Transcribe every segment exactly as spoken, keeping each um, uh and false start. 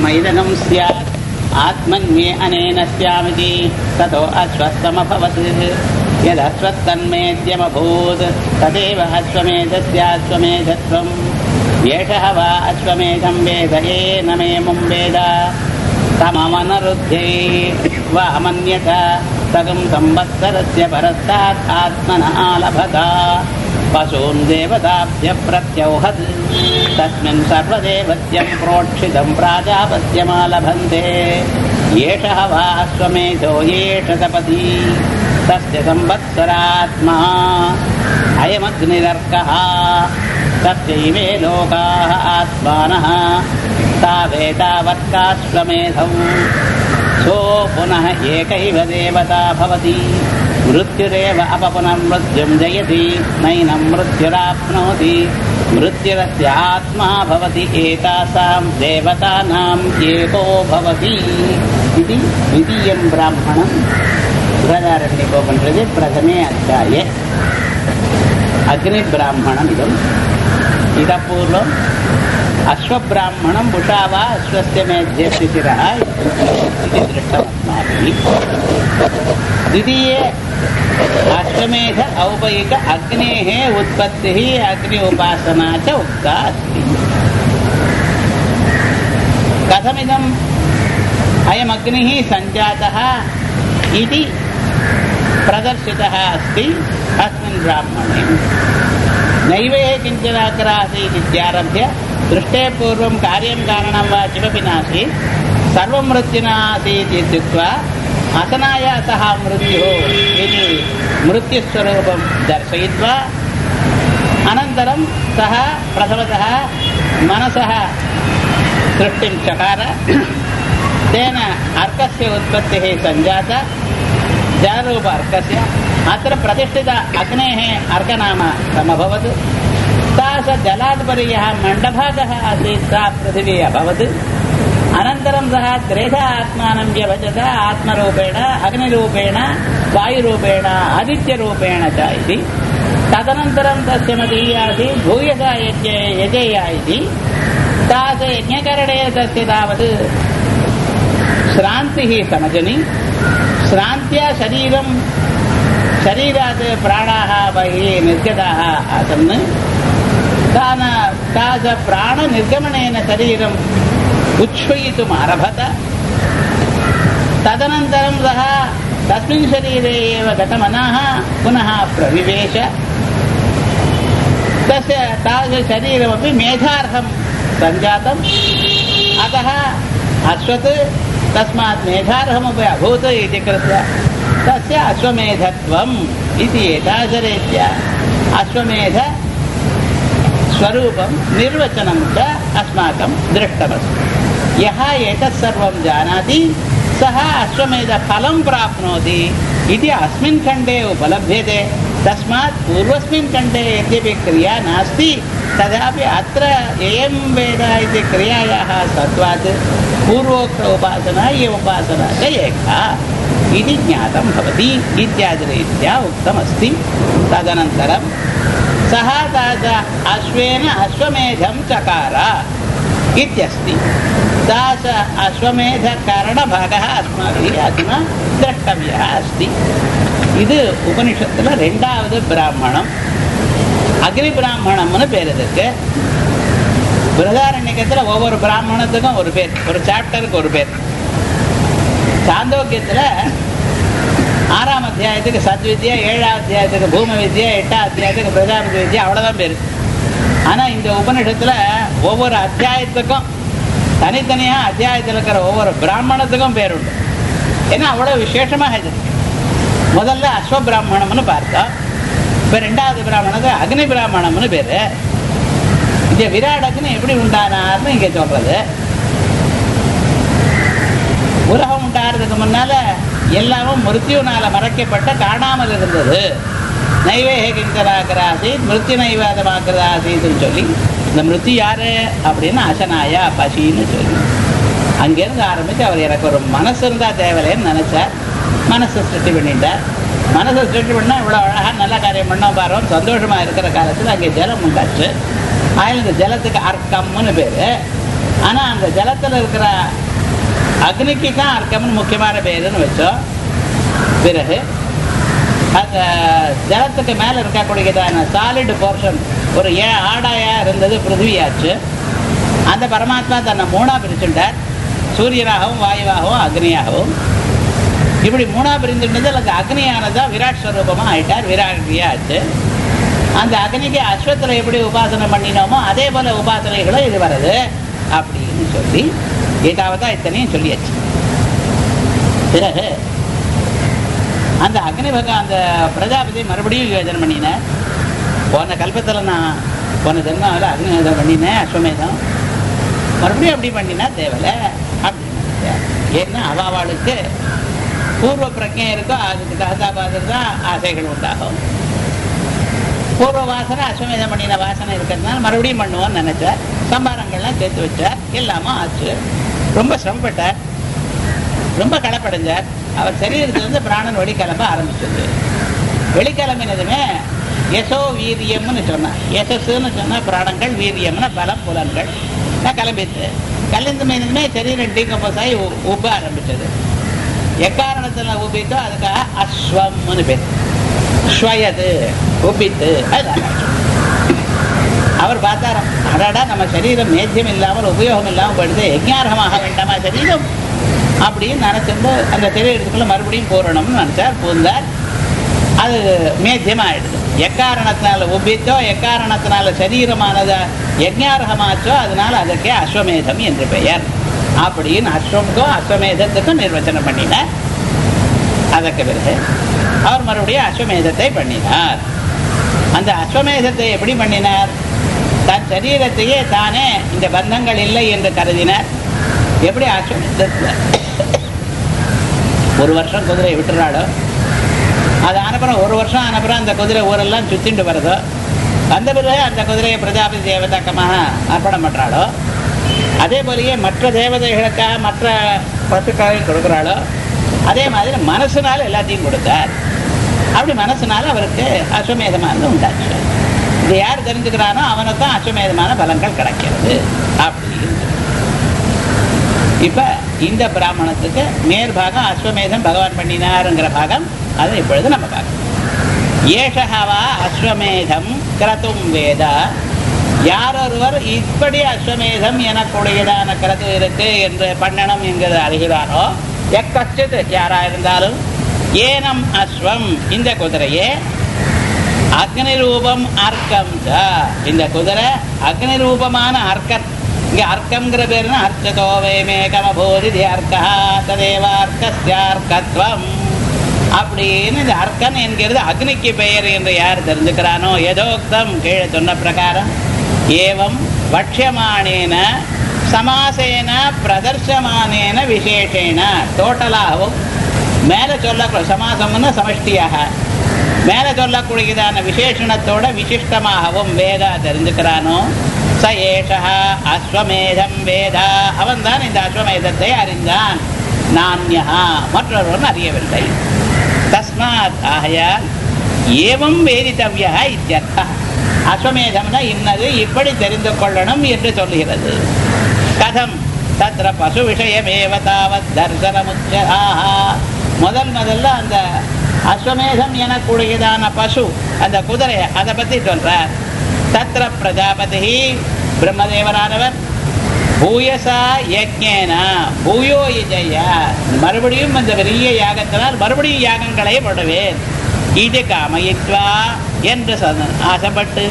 मैदनं स्यात् आत्मन्ये अनेन स्यामिति ततो अश्वत्थमभवत् यदश्वत्थन्मेद्यमभूत् तदेव अश्वमेधस्याश्वमेधत्वम् एषः वा अश्वमेधं वेद येन मेमुं वेद तममनरुध्ये वा मन्यत तगं संवत्सरस्य परस्तात् आत्मनः लभत पशून् देवताभ्य प्रत्यौहत् तस्मिन् सर्वदेवत्यं प्रोक्षितं प्राजापत्यमालभन्ते एषः वा अश्वमेधो येष सपदि तस्य संवत्सरात्मा अयमग्निरर्कः तस्यैवे लोकाः आत्मानः तावेतावत्काश्वमेधौ सो पुनः एकैव देवता भवति मृत्युरेव अपपुनर्मृत्युं जयति नैनं मृत्युराप्नोति मृत्युरस्य आत्मा भवति एतासां देवतानाम् एको भवति इति द्वितीयं ब्राह्मणं बृहदारण्यकोपनिषदि प्रथमे अध्याये अग्निब्राह्मणमिदम् इतः पूर्वम् अश्वब्राह्मणं बुषा वा अश्वस्य मेध्यस्य शिरः इति दृष्टमस्माभिः। द्वितीये अश्वमेध औपयिक अग्नेः उत्पत्तिः अग्नि उपासना च उक्ता अस्ति। कथमिदम् अयमग्निः सञ्जातः इति प्रदर्शितः अस्ति अस्मिन् ब्राह्मणे। नैवे किञ्चनाकरासीत् इत्यारभ्य दृष्टे पूर्वं कार्यं कारणं वा किमपि नासीत् सर्वं मृत्युना आसीत् इत्युक्त्वा असनायासः मृत्युः इति मृत्युस्वरूपं दर्शयित्वा अनन्तरं सः प्रथमतः मनसः सृष्टिं चकार तेन अर्कस्य उत्पत्तिः सञ्जाता जलरूप अर्कस्य अत्र प्रतिष्ठित अग्नेः अर्कनाम समभवत् सा स जलात्परियः मण्डभागः आसीत् सा पृथिवी अभवत् अनन्तरं सः त्रेधा आत्मानं व्यभजत आत्मरूपेण अग्निरूपेण वायुरूपेण आदित्यरूपेण च इति तदनन्तरं तस्य मतिः आसीत् भूयसा यज्ञे यजेया इति सा स यज्ञकरणे तस्य तावत् श्रान्तिः समजनि श्रान्त्या शरीरं शरीरात् प्राणाः बहिः निर्गताः आसन् तान तास प्राणनिर्गमनेन शरीरम् उच्छ्वयितुम् आरभत तदनन्तरं सः तस्मिन् शरीरे एव गतमनः पुनः प्रविवेश तस्य तादृशशरीरमपि मेधार्हं सञ्जातम् अतः अश्वत् तस्मात् मेधार्हमपि अभूत् इति कृत्वा तस्य अश्वमेधत्वम् इति एतादृशरीत्या अश्वमेध स्वरूपं निर्वचनं च अस्माकं दृष्टमस्ति। यः एतत् सर्वं जानाति सः अश्वमेधफलं प्राप्नोति इति अस्मिन् खण्डे उपलभ्यते। तस्मात् पूर्वस्मिन् खण्डे यद्यपि क्रिया नास्ति तथापि अत्र एयं वेद इति क्रियायाः सत्त्वात् पूर्वोक्त उपासना ये उपासना च एका इति ज्ञातं भवति इत्यादिरीत्या उक्तमस्ति। तदनन्तरं सः तास अश्वेन अश्वमेधं चकार इत्यस्ति। तास अश्वमेधकारणभागः अस्माभिः अधुना द्रष्टव्यः अस्ति। இது உபனிஷத்துல ரெண்டாவது பிராமணம் அக்னி பிராமணம்னு பேர் இருக்கு. பிரதாரண்யத்துல ஒவ்வொரு பிராமணத்துக்கும் ஒரு பேர், ஒரு சாப்டருக்கு ஒரு பேர். சாந்தோக்கியத்துல ஆறாம் அத்தியாயத்துக்கு சத்வித்யா, ஏழாம் அத்தியாயத்துக்கு பூம வித்யா, எட்டாம் அத்தியாயத்துக்கு பிரஜாபதி வித்யா, அவ்வளவுதான் பேரு. ஆனா இந்த உபனிஷத்துல ஒவ்வொரு அத்தியாயத்துக்கும் தனித்தனியா அத்தியாயத்தில் இருக்கிற ஒவ்வொரு பிராமணத்துக்கும் பேர் உண்டு. ஏன்னா அவ்வளவு விசேஷமாக இது. முதல்ல அஸ்வ பிராமணம்னு பார்த்தோம். இப்ப ரெண்டாவது பிராமணத்துக்கு அக்னி பிராமணம்னு பேரு. இங்க விராட் அக்னி எப்படி உண்டானார்னு இங்க சொல்றது. உலகம் உண்டாகிறதுக்கு முன்னால எல்லாமும் மிருத்யுனால மறைக்கப்பட்ட காணாமல் இருந்தது. நைவேக கிங்கராகராசீத் மிருத்யு நைவாதமாக்கிறதாசீத்னு சொல்லி இந்த மிருத்யு யாரு அப்படின்னு அசனாயா பசின்னு சொல்லி அங்கிருந்து ஆரம்பிச்சு அவர் எனக்கு ஒரு மனசு இருந்தா தேவையில்லைன்னு நினைச்சார். மனசை சிருஷ்டி பண்ணிட்டார். மனசை சிருஷ்டி பண்ணா இவ்வளோ அழகா நல்ல காரியம் பண்ணோம் பாருவோம். சந்தோஷமா இருக்கிற காலத்தில் அங்கே ஜலம் உண்டாச்சு. அதில் இந்த ஜலத்துக்கு அர்க்கம்னு பேரு. ஆனால் அந்த ஜலத்தில் இருக்கிற அக்னிக்கு தான் அர்க்கம்னு முக்கியமான பேருன்னு வச்சோம். பிறகு அந்த ஜலத்துக்கு மேலே இருக்கக்கூடியதான சாலிட் போர்ஷன் ஒரு ஏன் ஆடாயா இருந்தது பிருத்திவியாச்சு. அந்த பரமாத்மா தன்னை மூணா பிரிச்சுட்டார், சூரியனாகவும் வாயுவாகவும் அக்னியாகவும். இப்படி மூணா பிரிந்துட்டது அந்த அக்னியானதான் விராட் ஸ்வரூபமாக ஆயிட்டார், விராட்டியா ஆச்சு. அந்த அக்னிக்கு அஸ்வத்தில் எப்படி உபாசனை பண்ணினோமோ அதே போல உபாசனைகளும் இது வருது அப்படின்னு சொல்லி ஏதாவது இத்தனையும் சொல்லியாச்சு. பிறகு அந்த அக்னி பகவான் அந்த பிரஜாபதி மறுபடியும் யோஜனை பண்ணினேன். போன கல்பத்தில் நான் போன ஜென்மாவில் அக்னி யோஜனை பண்ணினேன், அஸ்வமேதம் மறுபடியும் அப்படி பண்ணினா தேவலை அப்படின்னு. ஏன்னா அவாவாளுக்கு பூர்வ பிரஜை இருக்கோ அதுக்கு தகுந்தாபாதம் தான் ஆசைகள் உண்டாகும். பூர்வ வாசனை அஸ்வமேதம் பண்ணின வாசனை இருக்கிறதுனால மறுபடியும் பண்ணுவோன்னு நினைச்சார். சம்பாரங்கள்லாம் சேர்த்து வச்சார், எல்லாமும் ஆச்சு. ரொம்ப சிரமப்பட்டார், ரொம்ப களப்படைஞ்சார். அவர் சரீரத்திலிருந்து பிராணன் வெளிக்கிளம்ப ஆரம்பிச்சது. வெளிக்கிளம்பினதுமே யசோ வீரியம்னு சொன்னார். யசஸ்ன்னு சொன்னால் பிராணங்கள், வீரியம்னா பலம் புலன்கள். நான் கிளம்பிட்டு கலந்து மீனதுமே சரீரம் டீகம்போஸ் ஆகி உப்ப ஆரம்பிச்சது. எக்காரணத்தில் உப்பித்தோ அதுக்காக அஸ்வம்னு பேர். ஸ்வயது உப்பித்து அதுதான். அவர் பார்த்தார், அடாடா நம்ம சரீரம் மேத்தியம் இல்லாமல் உபயோகம் இல்லாமல் போயிடுது, யஜ்ஞார்ஹமாக வேண்டாமா சரீரம் அப்படின்னு நினைச்சிருந்து அந்த சரீரத்துக்குள்ள மறுபடியும் பூரணம்னு நினைச்சார். பூந்தார், அது மேத்தியமாக ஆயிடுது. எக்காரணத்தினால உபித்தோ எக்காரணத்தினால சரீரமானது யஜ்ஞார்ஹமாச்சோ அதனால அதற்கே அஸ்வமேதம் என்று பெயர் அப்படின்னு அஸ்வமுக்கும் அஸ்வமேதத்துக்கும் நிர்வச்சனம் பண்ணினார். அதற்கு பிறகு அவர் மறுபடியும் அஸ்வமேதத்தை பண்ணினார். அந்த அஸ்வமேதத்தை எப்படி பண்ணினார்? தன் சரீரத்தையே தானே இந்த பந்தங்கள் இல்லை என்று கருதினார். எப்படி அஸ்வமேதத்தில் ஒரு வருஷம் குதிரையை விட்டுறாளோ, அது ஆனப்புறம் ஒரு வருஷம் ஆனப்புறம் அந்த குதிரை ஊரெல்லாம் சுத்திண்டு வருதோ, அந்த பிறகு அந்த குதிரையை பிரஜாபதி தேவதாக்கமாக அர்ப்பணம் பண்ணுறாளோ, அதே போலயே மற்ற தேவதைகளுக்காக மற்ற பசுக்காக கொடுக்குறாளோ, அதே மாதிரி மனசுனால எல்லாத்தையும் கொடுத்தார். அப்படி மனசுனால அவருக்கு அஸ்வமேதமானது உண்டாச்சு. இது யார் தெரிஞ்சுக்கிறானோ அவனுக்கும் அஸ்வமேதமான பலன்கள் கிடைக்கிறது அப்படின்னு. இப்ப இந்த பிராமணத்துக்கு மேற்பாகம் அஸ்வமேதம் பகவான் பண்ணினாருங்கிற பாகம் அதை இப்பொழுது நம்ம பார்க்கணும். ஏஷகவா அஸ்வமேதம் கிரதும் வேத, யாரொருவர் இப்படி அஸ்வமேதம் எனக்கூடியதான கிரது இருக்கு என்று பண்ணணும் என்கிறது அறிகிறாரோ, எக்கச்சித் யாரா இருந்தாலும், ஏனம் அஸ்வம் இந்த குதிரையே, அக்னி ரூபம் அர்க்கம் ச இந்த குதிரை அக்னி ரூபமான அர்க்கம். இங்க அர்க்கம்ங்கிற பேருனா அர்ச்சதோ வேமேகமபோதி அர்க்கா ததேவ அர்க்கஸ்யார்க்கத்வம் அப்படின்னு இந்த அர்க்கன் என்கிறது அக்னிக்கு பெயர் என்று யார் தெரிஞ்சுக்கிறானோ, யதோக்தம் கீழே சொன்ன பிரகாரம், ஏவம் வட்சியமானேன சமாசேன பிரதர்சமானேன விசேஷேன, டோட்டலாகவும் மேலே சொல்ல சமாசம்னு சமஷ்டியாக மேலே சொல்லக்கூடியதான விசேஷணத்தோட விசிஷ்டமாகவும் வேதா தெரிஞ்சுக்கிறானோ, ச ஏஷா அஸ்வமேதம் வேதா, அவன் தான் இந்த அஸ்வமேதத்தை அறிந்தான், நான்யா மற்றொருவன் அறியவில்லை. தஸ்மாத் ஆகையால் ஏவம் வேதித்தவ்யா இத்யர்த்தா, அஸ்வமேதம்னா இன்னது இப்படி தெரிந்து கொள்ளணும் என்று சொல்லுகிறது. கதம் தத்ர பசு விஷயமேவ தாவத் தர்சனமுச்சா, முதல் முதல்ல அந்த அஸ்வமேதம் எனக்கூடியதான பசு அந்த குதிரை அதை பற்றி சொல்றார். தத்ர பிரஜாபதி பிரம்மதேவரானவர் பூயசா யஜ்ஞேன பூயோ யஜய, மறுபடியும் அந்த பெரிய யாகத்தினால் மறுபடியும் யாகங்களை போடுவேன் இது காமயித்வா என்று ஆசைப்பட்டு,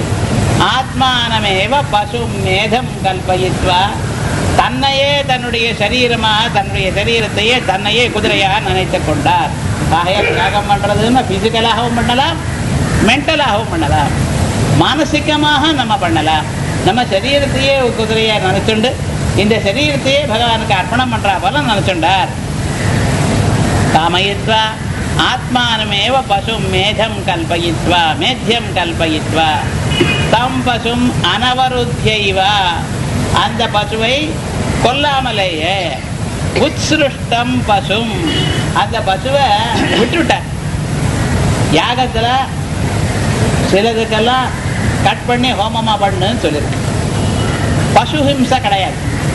ஆத்மானமேவ பசு மேதம் கல்பயித்வா, தன்னையே தன்னுடைய சரீரமாக தன்னுடைய சரீரத்தையே தன்னையே குதிரையாக நினைத்து கொண்டார். ஆகையால் யாகம் பண்றதுன்னா பிசிக்கலாகவும் பண்ணலாம், மென்டலாகவும் பண்ணலாம், மானசிகமாக நம்ம பண்ணலாம். நம்ம சரீரத்தையே குதிரையா நினைச்சுண்டு இந்த சரீரத்தையே பகவானுக்கு அர்ப்பணம் பண்றா போல நினைச்சுண்டார். காமயித்வா ஆத்மானமேவ பசு மேதம் கல்பயித்வா மேத்தியம் கல்பயித்வா தம் பசும் அனவருத்தியைவா, அந்த பசுவை கொல்லாமலேயே உத்ஸ்ருஷ்டம் பசும் அந்த பசுவை விட்டுட்டார். யாகத்துல சிலதுக்கெல்லாம் கட் பண்ணி ஹோமமா பண்ணுன்னு சொல்லியிருக்கு. பசு ஹிம்சை கிடையாது.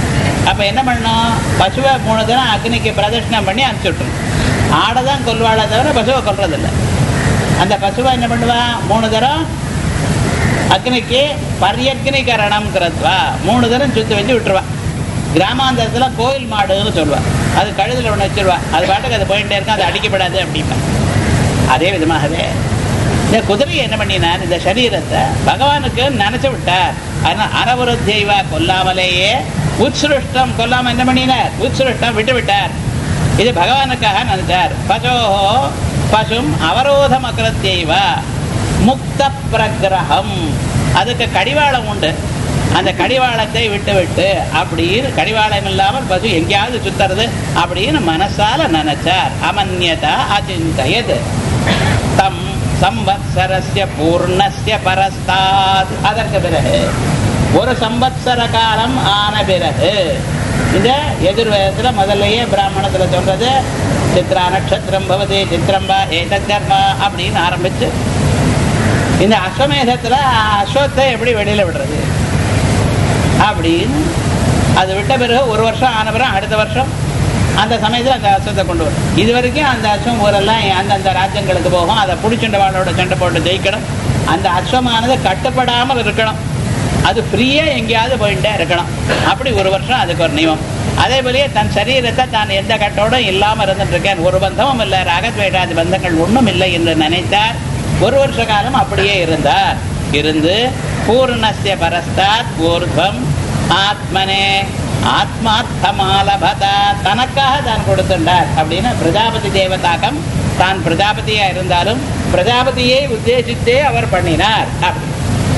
அப்ப என்ன பண்ணணும்? பசுவை மூணு தினம் அக்னிக்கு பிரதட்சணம் பண்ணி அனுப்பிச்சுட்ரும். ஆடைதான் கொல்வாளை தவிர பசுவை கொல்றதில்லை. அந்த பசுவை என்ன பண்ணுவா? மூணு தரம் அக்னிக்கு பரியக்னிகரணம் கரத்வா, மூணு தரம் சுத்தி வச்சு விட்டுருவா. கிராமாந்தரத்துல கோயில் மாடுன்னு சொல்லுவா. அது கழுதுல ஒன்று வச்சிருவா. அது பாட்டுக்கு அது போயிட்டே இருக்கும், அது அடிக்கப்படாது அப்படின்னா. அதே விதமாகவே இந்த குதிரையை என்ன பண்ணினார்? இந்த சரீரத்தை பகவானுக்கு நினைச்சு விட்டார். அதனால் அனவருத்தியவா கொல்லாமலேயே உத்ஸ்ருஷ்டம் கொல்லாம என்ன பண்ணினார்? உத்ஸ்ருஷ்டம் விட்டு விட்டார். இது பகவானுக்காக நினைச்சார். பசோஹோ பசும் அவரோதம் அகிருத்தியவா முக்த பிரகிரகம், அதுக்கு கடிவாளம் உண்டு. அந்த கடிவாளத்தை விட்டு விட்டு அப்படின்னு கடிவாளம் இல்லாமல் பசு எங்கேயாவது சுத்துறது அப்படின்னு மனசால நினைச்சார். அமன்யதா அச்சிந்தயது தம் சம்பத்சரஸ்ய பூர்ணஸ்ய பரஸ்தாத். அதற்கு பிறகு ஒரு சம்பத்சர காலம் ஆன பிறகு இந்த எதிர்வேதத்துல முதல்லையே பிராமணத்துல சொல்றது சித்ரா நட்சத்திரம் பவதி சித்திரம்பா ஏதத் கர்மா அப்படின்னு ஆரம்பிச்சு இந்த அஸ்வமேதத்துல அஸ்வத்தை எப்படி வெளியில விடுறது அப்படின்னு அது விட்ட பிறகு ஒரு வருஷம் ஆன பிறகு அடுத்த வருஷம் அந்த சமயத்தில் அந்த அஸ்வத்தை கொண்டு வரும். இது வரைக்கும் அந்த அஸ்வம் ஊரெல்லாம் அந்தந்த ராஜ்யங்களுக்கு போகும். அதை பிடிச்சண்டவாளோட சண்டை போட்டு ஜெயிக்கணும். அந்த அஸ்வமானது கட்டுப்படாமல் இருக்கணும். அது ஃப்ரீயா எங்கேயாவது போயிட்டே இருக்கணும். அப்படி ஒரு வருஷம் அதுக்கு ஒரு நியமம். அதே போலயே தன் சரீரத்தை தான் எந்த கட்டோடும் இல்லாமல் இருந்துட்டு இருக்கேன், ஒரு பந்தமும் இல்லை, ராகத்வேடாதி பந்தங்கள் ஒன்றும் இல்லை என்று நினைத்தார். ஒரு வருஷ காலம் அப்படியே இருந்தார். இருந்து பூர்ணஸ்ய பரஸ்தாத் ஊர்த்வம் ஆத்மனே ஆத்மார்த்தமாலபதா, தனக்காக தான் கொடுத்துட்டார் அப்படின்னு பிரஜாபதி தேவதாக்கம். தான் பிரஜாபதியா இருந்தாலும் பிரஜாபதியை உத்தேசித்தே அவர் பண்ணினார். அப்படி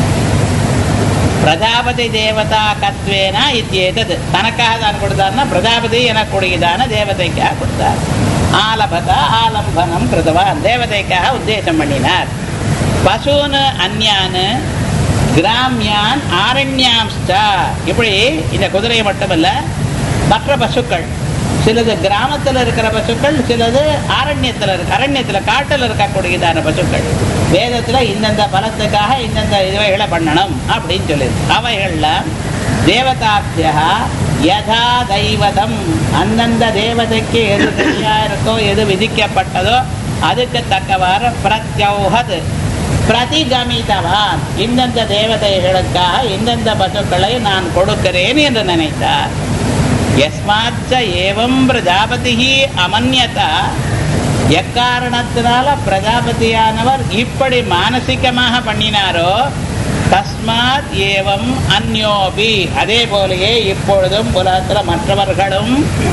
பிரஜாபதி தேவதா கத்வேனா இத்தியேதது, தனக்காக தான் கொடுத்தார்னா பிரஜாபதி எனக்கூடியதான தேவதைக்காக கொடுத்தார். ஆலபதா ஆலம்பனம் கிருதவான், தேவதைக்காக உத்தேசம் பண்ணினார். பசுன்னு அந்யான்னு கிராமியான் ஆரண்யாம்ஸ்டா, இப்படி இந்த குதிரையை மட்டுமல்ல மற்ற பசுக்கள், சிலது கிராமத்தில் இருக்கிற பசுக்கள், சிலது ஆரண்யத்தில் இருக்க அரண்யத்தில் காட்டில் இருக்கக்கூடியதான பசுக்கள். வேதத்துல இந்தந்த பலத்துக்காக இந்தந்த இதுவைகளை பண்ணணும் அப்படின்னு சொல்லியிருக்கு. அவைகள்லாம் தேவதாபியா யதா தெய்வதம், அந்தந்த தேவதைக்கு எது சரியா இருக்கோ எது விதிக்கப்பட்டதோ அதுக்கு தக்கவாறு பிரத்யௌஹத் பிரதிகமிதவான், இந்தந்த தேவதைகளுக்காக இந்தந்த பசுக்களை நான் கொடுக்கிறேன் என்று நினைத்தார். யஸ்மாச்ச ஏவம் பிரஜாபதி அமன்யதா, எக்காரணத்தினால பிரஜாபதியானவர் இப்படி மானசிகமாக பண்ணினாரோ தஸ்மாத் ஏவம் அந்யோபி, அதே போலயே இப்பொழுதும் உலகத்துல மற்றவர்களும்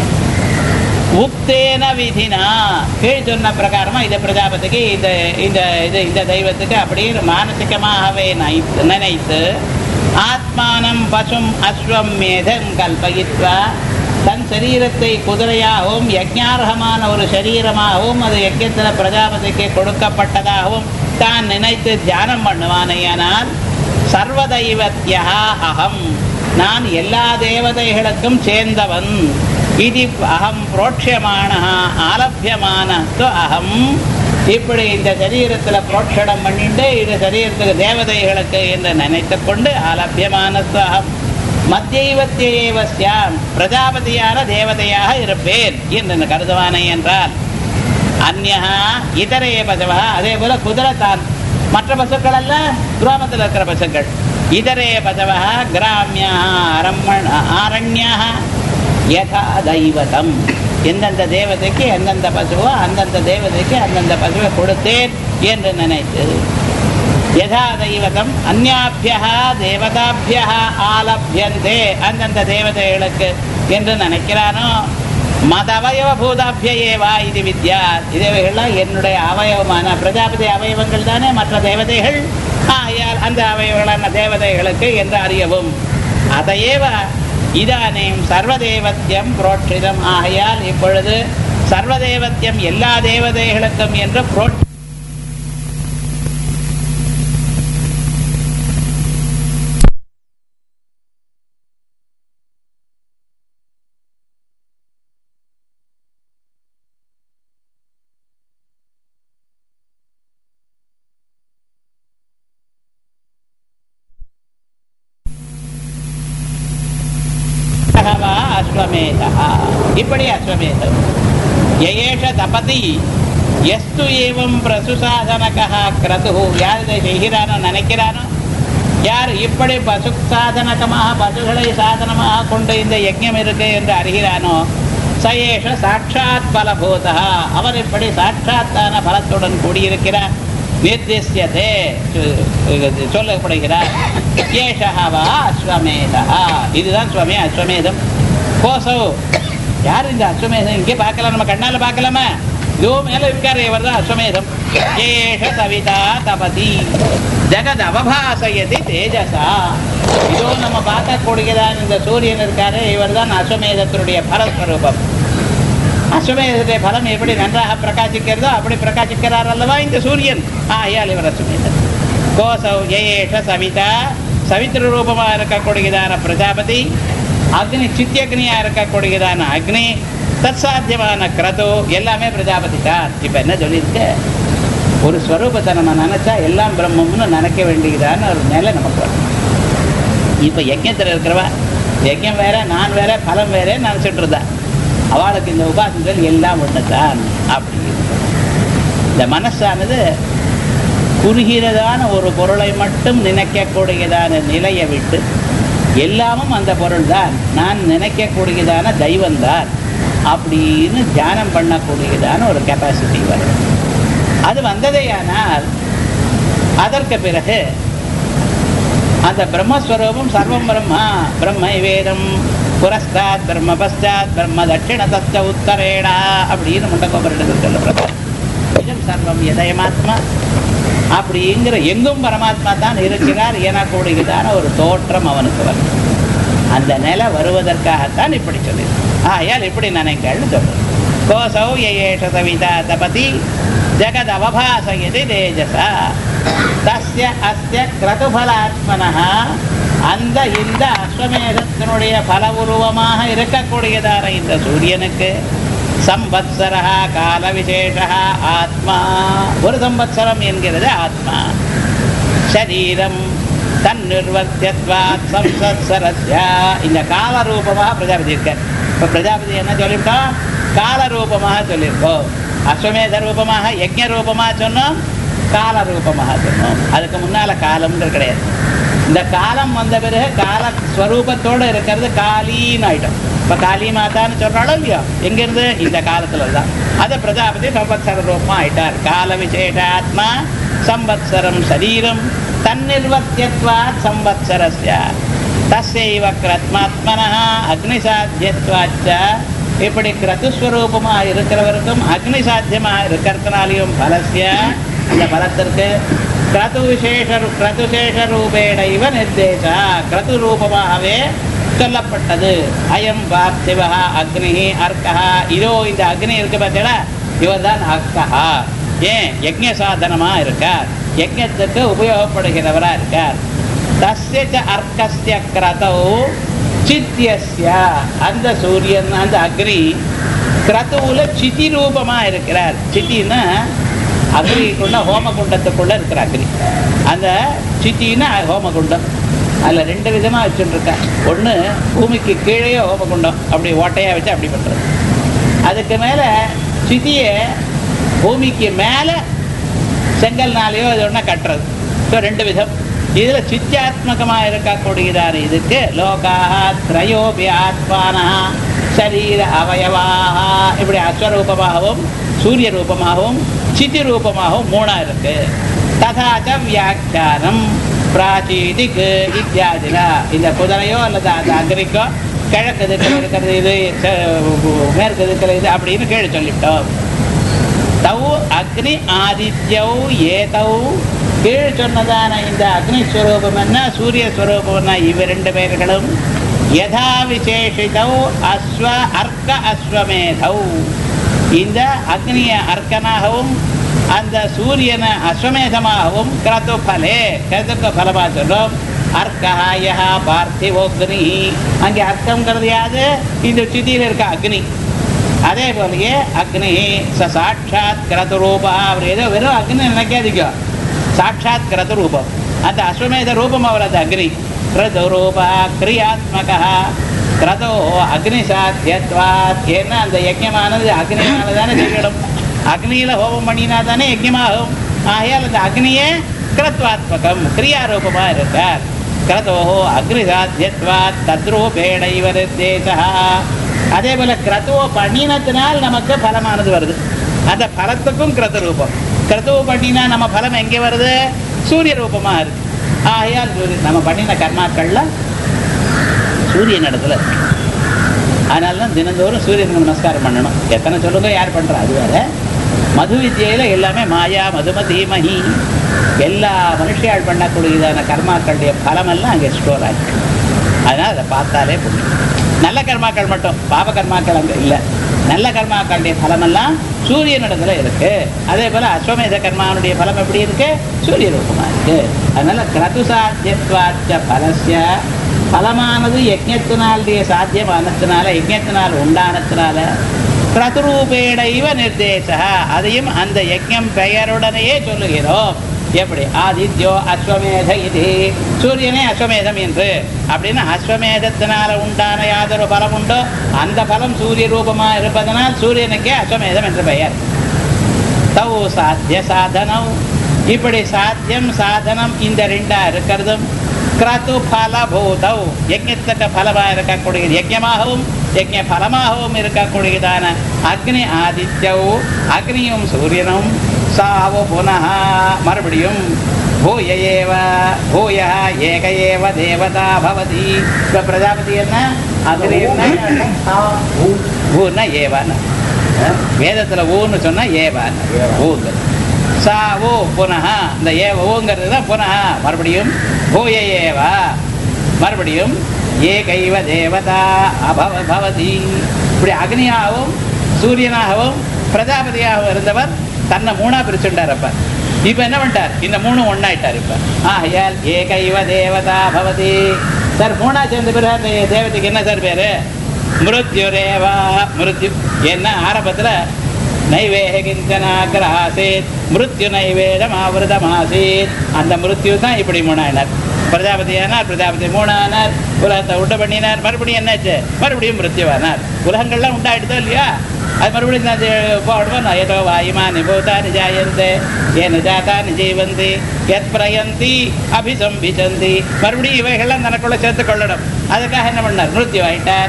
உக்தேன விதினா, கீழ் சொன்ன பிரகாரமா இந்த பிரஜாபதிக்கு இந்த இந்த இது இந்த தெய்வத்துக்கு அப்படின்னு மானசிகமாகவே நினைத்து ஆத்மானம் பசும் அஸ்வம் மேதம் கல்பயித்வா, தன் சரீரத்தை குதிரையாகவும் யஜ்ஞார்ஹமான ஒரு சரீரமாகவும் அது யஜ்ஞத்தில் பிரஜாபதிக்கு கொடுக்கப்பட்டதாகவும் தான் நினைத்து தியானம் பண்ணுவானேயானால் சர்வதைவத்யா அகம், நான் எல்லா தேவதைகளுக்கும் சேர்ந்தவன். இது அகம் புரோட்சியமான ஆலபியமான அகம், இப்படி இந்த சரீரத்துல புரோட்சணம் பண்ணிட்டு இந்த சரீரத்துக்கு தேவதைகளுக்கு என்று நினைத்து கொண்டு ஆலபியமான அகம் மத்தியவத்தியேவஸ்யாம், பிரஜாபதியான தேவதையாக இருப்பேன் என்று கருதுவானே என்றால் அந்யா இதரே பசவா, அதே போல குதிரை தான் மற்ற பசுக்கள் அல்ல கிராமத்தில் இருக்கிற பசுக்கள். இதரே பசவா கிராமியா அரம்மண ஆரண்யா யதா தெய்வதம், எந்தெந்த தேவதைக்கு எந்தெந்த பசுவோ அந்தந்த தேவதைக்கு அந்தந்த பசுவை கொடுத்தேன் என்று நினைத்து யதா தெய்வதம் அந்யாபியா தேவதாபியா ஆலபியந்தே, அந்தந்த தேவதைகளுக்கு என்று நினைக்கிறானோ மதவயவ பூதாபியேவா இது வித்யா, இதவைகள்லாம் என்னுடைய அவயவமான பிரஜாபதி அவயவங்கள் தானே மற்ற தேவதைகள், ஆகையால் அந்த அவயவங்களான தேவதைகளுக்கு என்று அறியவும். அதையேவ இதானேம் சர்வதேவத்தியம் புரோட்சிதம், ஆகையால் இப்பொழுது சர்வதேவத்தியம் எல்லா தேவதைகளுக்கும் என்று புரோட்சி அஸ்வமேதா. இப்படி அஸ்வமேதம். யயேஷ தபதி எஸ்து ஏவம் பிரசுசாதனகா கிரது, யார் இதை செய்கிறானோ நினைக்கிறானோ, யார் இப்படி பசு சாதனகமாக பசுகளை சாதனமாக கொண்டு இந்த யஜ்ஞம் இருக்கு என்று அறிகிறானோ, சயேஷ சாட்சாத் பலபூதா, அவர் இப்படி சாட்சாத்தான பலத்துடன் கூடியிருக்கிறார். நிர்திஷ்யதே சொல்லப்படுகிறார். ஏஷவா அஸ்வமேதா, இதுதான் சுவாமி அஸ்வமேதம். கோசோ, யார் இந்த அஸ்வமேதம்? இங்கே பார்க்கலாம், நம்ம கண்ணால பார்க்கலாமா? இதோ மேல இருக்காரு, இவர் தான் அஸ்வமேதம். ஏஷ சவிதா தபதி ஜெகத் அவபாசயதி தேஜசா. இதோ நம்ம பார்க்கக்கூடியதான் இந்த சூரியன் இருக்காரு, இவர் தான் அஸ்வமேதத்தினுடைய பரஸ்வரூபம். அஸ்வமேதத்துடைய பலம் எப்படி நன்றாக பிரகாசிக்கிறதோ அப்படி பிரகாசிக்கிறார் அல்லவா இந்த சூரியன். ஆயால் இவர் அஸ்வமேதம். கோசௌ ஏஷ சவிதா, சவித்திர ரூபமாக இருக்கக்கூடியதான பிரஜாபதி, அக்னி சித்தியக்னியா இருக்கக்கூடியதான அக்னி, தற்சாத்தியமான கிரதோ, எல்லாமே பிரஜாபதி தான். இப்ப என்ன சொல்லியிருக்க, ஒரு ஸ்வரூபத்தை நம்ம நினைச்சா எல்லாம் பிரம்மம்னு நினைக்க வேண்டியதான ஒரு நிலை நமக்கு வரும். இப்ப யஜ்ஞத்தில் இருக்கிறவா யஜ்ஞம் வேற, நான் வேற, பலம் வேற நினைச்சிட்டு இருந்தா, அவளுக்கு இந்த உபாசங்கள் எல்லாம் ஒண்ணுதான். அப்படி இந்த மனசானது குறுகிறதான ஒரு பொருளை மட்டும் நினைக்கக்கூடியதான நிலையை விட்டு எல்லாமும் அந்த பொருள் தான், நான் நினைக்கக்கூடியதான தெய்வந்தான் அப்படின்னு தியானம் பண்ணக்கூடியதான ஒரு கெப்பாசிட்டி வரும். அது வந்ததேயானால் அதற்கு பிறகு அந்த பிரம்மஸ்வரூபம் சர்வம் பிரம்மா, பிரம்ம வேதம் புரஸ்தாத் பிரம்ம பஸ்தாத் பிரம்ம தட்சிண தத்த உத்தரேடா அப்படின்னு முண்டகோபரிடத்தில் சொல்லப்படுறார். இதம் சர்வம் எதயமாத்மா அப்படிங்கிற எங்கும் பரமாத்மா தான் இருக்கிறார் எனக்கூடியதான ஒரு தோற்றம் அவனுக்கு வரும். அந்த நிலை வருவதற்காகத்தான் இப்படி சொல்லி ஆயால் இப்படி நினைங்கள்னு சொல்றது. கோசௌ யயேஷ சவிதா தபதி ஜெகத் அவபாசயதி தேஜசா தஸ்ய அஸ்ய கிரதுபலாத்மனஹ, அந்த இந்த அஸ்வமேதத்தினுடைய பல உருவமாக இருக்கக்கூடியதான இந்த சூரியனுக்கு சம்பத்சரஹ கால விசேஷ ஆத்மா, ஒரு சம்பத்சரம் என்கிறது ஆத்மா. சரீரம் தன்னிர்வர்த்தியத்வாத் சம்சத்சரஸ்ய, இந்த கால ரூபமாக பிரஜாபதி இருக்க. இப்போ பிரஜாபதி என்ன சொல்லிவிட்டோம்? கால ரூபமாக சொல்லியிருக்கோம். அஸ்வமேத ரூபமாக யஜ்ஞ ரூபமாக சொன்னோம், கால ரூபமாக சொன்னோம். அதுக்கு முன்னால காலம்ன்றது கிடையாது. இந்த காலம் வந்த பிறகு கால ஸ்வரூபத்தோடு இருக்கிறது காலின்னு ஆயிட்டோம். இப்போ காளி மாதான்னு சொல்றாலும் இல்லையோ, எங்கிருந்து? இந்த காலத்துல தான். அதை பிரஜாபதி சம்பத்சர ரூபமா ஆயிட்டார். கால விசேஷ ஆத்மா சம்பத்சரம் சரீரம் தன்னிர்வர்த்தியத்வாத் சம்பத்சரஸ்ய தஸ்யைவ கிரத்மாத்மனஹ அக்னிசாத்தியத்வாச்ச, இப்படி கிரதுஸ்வரூபமாக இருக்கிறவருக்கும் அக்னி சாத்தியமாக இருக்கிறதுனாலையும் பலசிய, இந்த பலத்திற்கு கிரது விசேஷ கிரதுசேஷ ரூபேண இவ நிர்தேச, கிரது ரூபமாகவே சொல்லப்பட்டது. அயம் பார்த்திவா அக்னி அர்க்கா, இதோ இந்த அக்னி இருக்கு பார்த்தீங்களா, இவர் தான் அர்க்கா. ஏன்? யஜ்ஞ சாதனமா இருக்கார், யஜ்ஞத்துக்கு உபயோகப்படுகிறவரா இருக்கார். தஸ்ய அர்க்கஸ்ய கிரதௌ சித்தியஸ்ய, அந்த சூரியன் அந்த அக்னி கிரதுவுல சிதி ரூபமா இருக்கிறார். சித்தின்னா அக்னிக்குள்ள ஹோமகுண்டத்துக்குள்ள இருக்கிற அக்னி, அந்த சித்தின்னா ஹோமகுண்டம். அதில் ரெண்டு விதமாக வச்சுருக்கா. ஒன்று பூமிக்கு கீழே ஹோமகுண்டம் அப்படி ஓட்டையாக வச்சு அப்படி பண்ணுறது. அதுக்கு மேலே சித்தியை பூமிக்கு மேலே செங்கல்னாலேயோ இது ஒன்றா கட்டுறது. ஸோ ரெண்டு விதம். இதில் சித்தியாத்மகமாக இருக்கக்கூடியதான இதுக்கு லோகாக திரையோபி ஆத்மானா சரீர அவயவாக, இப்படி அஸ்வரூபமாகவும் சூரிய ரூபமாகவும் சித்தி ரூபமாகவும் மூணாக இருக்கு. ததாச்ச வியாக்கியானம் பிராச்சீதிக்கு இத்தியாதினா, இந்த குதிரையோ அல்லது அந்த அக்னிக்கோ கிழக்கு திக்கில் இருக்கிறது இது, மேற்கு திக்கில் இது அப்படின்னு கேள்வி சொல்லிட்டோம். தௌ அக்னி ஆதித்யௌ ஏதௌ, கீழ் சொன்னதான இந்த அக்னி ஸ்வரூபம் என்ன சூரிய ஸ்வரூபம் என்ன, இவ ரெண்டு பேர்களும் யதா விசேஷிதௌ அஸ்வ அர்க்க அஸ்வமேதௌ, இந்த அக்னிய அர்க்கனாகவும் அந்த சூரியனை அஸ்வமேதமாகவும் கிரது பலே, கிரதுக்கு பலமாக சொல்லும். அர்க்கஹாய பார்த்திவோக்னி, அங்கே அர்க்கங்கிறது யாது? இந்த சிதியில் இருக்க அக்னி. அதே போலயே அக்னி ச சாட்சாத் கிரது ரூபா, அவர் ஏதோ வெறும் அக்னி நினைக்காதீங்க, சாட்சாத் கிரது ரூபம். அந்த அஸ்வமேத ரூபம் அவர் அந்த அக்னி. கிருதுரூபா கிரியாத்மகா கிரதோ அக்னிசாத்தியத்வாத். ஏன்னா அந்த யஜ்யமானது அக்னியால தானே செய்யணும். அக்னியில ஹோமம் பண்ணினா தானே யஜ்யமாகும். ஆகையால் அந்த அக்னியே கிரத்வாத்மகம் கிரியாரூபமா இருக்கார். கிரதோ அக்னிசாத்தியத்வாத் தத்ரூபேணைவ நிர்தேசா. அதே போல கிரதுவ பண்ணினத்தினால் நமக்கு பலமானது வருது. அந்த பலத்துக்கும் கிரத ரூபம். கிரதுவ பண்ணினா நம்ம பலம் எங்கே வருது? சூரிய ரூபமா இருக்கு. ஆகையால் நம்ம பண்ணின கர்மாக்கள்ல சூரியன் இடத்துல இருக்கு. அதனால தான் தினந்தோறும் சூரியனுக்கு நமஸ்காரம் பண்ணணும். எத்தனை சொல்லுங்க, யார் பண்றா அது வேற. மது வித்யில எல்லாமே மாயா மதும தீமஹி. எல்லா மனுஷியால் பண்ணக்கூடியதான கர்மாக்களுடைய பலமெல்லாம் அங்கே ஸ்டோர் ஆகிருக்கு. அதனால் அதை பார்த்தாலே புரியும். நல்ல கர்மாக்கள் மட்டும், பாப கர்மாக்கள் அங்கே இல்லை. நல்ல கர்மாக்களுடைய பலமெல்லாம் சூரியனிடத்துல இருக்கு. அதே போல அஸ்வமேத கர்மாவுடைய பலம் எப்படி இருக்கு? சூரிய ரூபமா இருக்கு. அதனால கிரது சாத்தியத்வாச்ச பலஸ்ய, பலமானது யஜ்ஞத்தினாலுடைய சாத்தியமானத்தினால, யஜ்ஞத்தினால் உண்டானத்தினால கிரதுரூபேணைவ நிர்தேசா, அதையும் அந்த யஜ்ஞம் பெயருடனேயே சொல்லுகிறோம். எப்படி? ஆதித்யோ அஸ்வமேத இது, சூரியனே அஸ்வமேதம் என்று. அப்படின்னா அஸ்வமேதத்தினால உண்டான யாதொரு பலம் உண்டோ அந்த பலம் சூரிய ரூபமா இருப்பதனால் சூரியனுக்கே அஸ்வமேதம் என்று பெயர். தௌ சாத்திய சாதனம், இப்படி சாத்தியம் சாதனம் இந்த ரெண்டா இருக்கிறதும் கிரது பலபூதௌ, யஜ்ஞத்துக்கு பலமாக இருக்கக்கூடியது, யஜ்ஞமாகவும் யஜ்ஞ பலமாகவும் இருக்கக்கூடியதான அக்னி ஆதித்யௌ, அக்னியும் சூரியனும் சாவோ புனः மறுபடியும் பூய ஏவ பூய ஏக ஏவ தேவதா பவதி. இப்போ பிரஜாபதி என்ன அக்னி என்ன ஊன்னா ஏவான்னு, வேதத்தில் ஊன்னு சொன்னால் ஏவான்னு ஊங்க. சா ஓ புனः, இந்த ஏவ ஊங்கிறது தான் புனः மறுபடியும் பூய ஏவா மறுபடியும் ஏகைவ தேவதா அபவ பவதி. இப்படி அக்னியாகவும் சூரியனாகவும் பிரஜாபதியாகவும் இருந்தவர் தன்னை மூணா பிரிச்சுட்டார். அப்ப இப்ப என்ன பண்ணிட்டார்? இந்த மூணு ஒன்னாயிட்டார். இப்ப ஆகையால் ஏகைவ தேவதா பவதி. சார் மூணா சேர்ந்த பிறகு தேவதைக்கு என்ன சார் பேரு? மிருத்யுரேவா. மிருத்யு என்ன ஆரம்பத்துல நைவேக கிஞ்சனாகிராசேத் மிருத்யு நைவேதம் ஆவிரதமாசேத். அந்த மிருத்யு தான் இப்படி மூணாயினார். பிரஜாபதியானார், பிரஜாபதி மூணானார், உலகத்தை உண்டு பண்ணினார். மறுபடியும் என்னாச்சு? மறுபடியும் மிருத்யுவானார். உலகங்கள்லாம் உண்டாயிடுதோ இல்லையா? அது மறுபடியும் போடுவோம். ஏதோ வாயுமா நிபூதா நிஜாயந்தே ஏ நிஜாதா நிஜீவந்தி எத் பிரயந்தி அபிசம்பிச்சந்தி. மறுபடியும் இவைகள்லாம் தனக்குள்ள சேர்த்து கொள்ளணும். அதுக்காக என்ன பண்ணார்? மிருத்யு ஆயிட்டார்.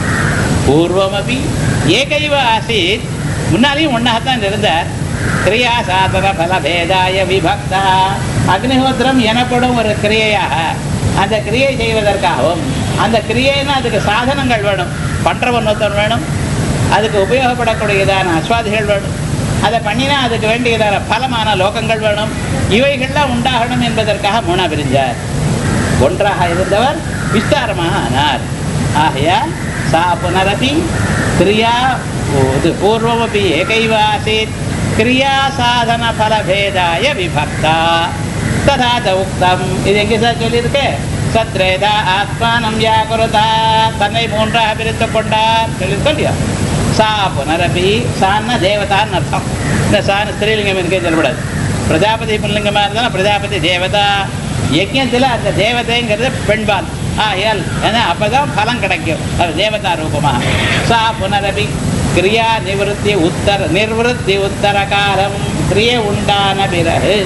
பூர்வமபி ஏகைவ ஆசீத், முன்னாலேயும் ஒன்னாகத்தான் இருந்தார். கிரியா சாதன பலபேதாய விபக்தா. அக்னிஹோத்திரம் எனப்படும் ஒரு கிரியையாக, அந்த கிரியை செய்வதற்காகவும், அந்த கிரியைன்னா அதுக்கு சாதனங்கள் வேணும், பண்றவன் ஒருத்தன் வேணும், அதுக்கு உபயோகப்படக்கூடியதான அஸ்வாதிகள் வேணும், அதை பண்ணினா அதுக்கு வேண்டியதான பலமான லோகங்கள் வேணும். இவைகள்லாம் உண்டாகணும் என்பதற்காக மூணா பிரிஞ்சார். ஒன்றாக இருந்தவர் விஸ்தாரமாக ஆனார். ஆகையால் சா புனரபி கிரியா பூர்வமபி ஏகைவ ஆசீத் கிரியா சாதன பலபேதாய விபக்தா ததா உக்தம். இது எங்கே சார் சொல்லியிருக்கு? சத்ரேதா ஆத்மானம் வியாகுருதா, தன்னை மூன்றாக பிரித்து கொண்டார் சொல்லியிருக்கோம் இல்லையா? சா புனரபி, சான்னா தேவதான்னு அர்த்தம். இந்த சான்னு ஸ்திரீலிங்கம் இருக்கே சொல்லப்படாது. பிரஜாபதி புல்லிங்கமாக இருந்தாலும் பிரஜாபதி தேவதா. யஜ்ஞத்தில் அந்த தேவதைங்கிறது பெண்பால். ஆகையால் ஏன்னா அப்பதான் பலம் கிடைக்கும். அது தேவதா ரூபமாக. சா புனரபி கிரியா நிவத்தி உத்தர நிர்வத்தி உத்தர காலம், கிரியை உண்டான பிறகு